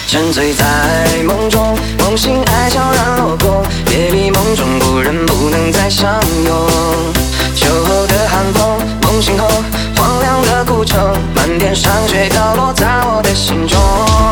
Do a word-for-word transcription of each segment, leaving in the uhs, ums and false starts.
沉醉在梦中，梦醒爱悄然落空，别离梦中故人不能再相拥。秋后的寒风，梦醒后荒凉的古城，漫天霜雪飘落在我的心中。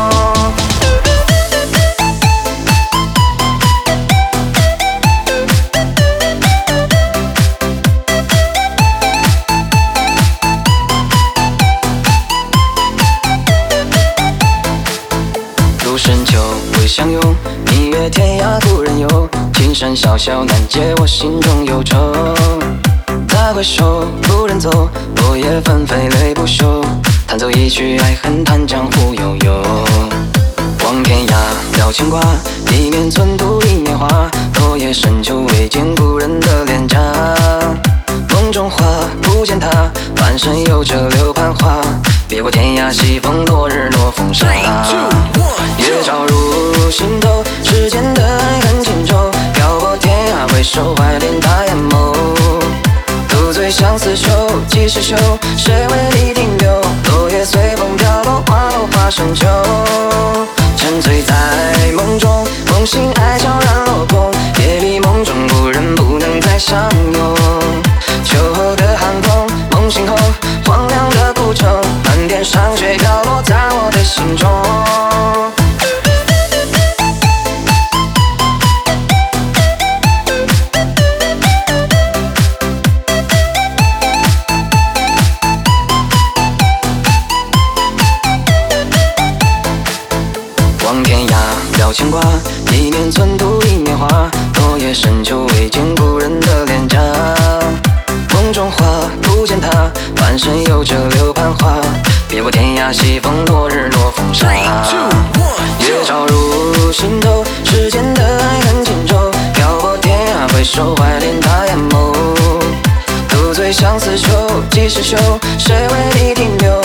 路深秋未相拥，蜜月天涯故人游，青山小小难解我心中忧愁。再回首，故人走，落叶纷飞泪不休，弹奏一曲爱恨叹江湖悠悠。望天涯聊牵挂，一面寸土一年华，落叶深秋未见故人的脸颊。梦中花不见他，半生有着柳盼花，别过天涯西风落日落风沙。夜照入心头，世间的爱恨情仇，漂泊天涯回首怀恋大眼眸。独醉相思秋，几时休？谁为你停留？落叶随风飘落，花落花深秋。沉醉在梦中，梦醒爱悄然落空，别离梦中故人不能再相拥。秋后的寒风，梦醒后荒凉的古城，漫天霜雪飘落在我的心中。望天涯聊牵挂，一面寸土一年华，落叶深秋未见故人的脸颊。梦中花不见他，半生有着柳盼花，别过天涯西风落日落风沙。夜照入心头，世间的爱恨情仇，漂泊天涯回首怀恋大眼眸。独醉相思秋，几时休？谁为你停留？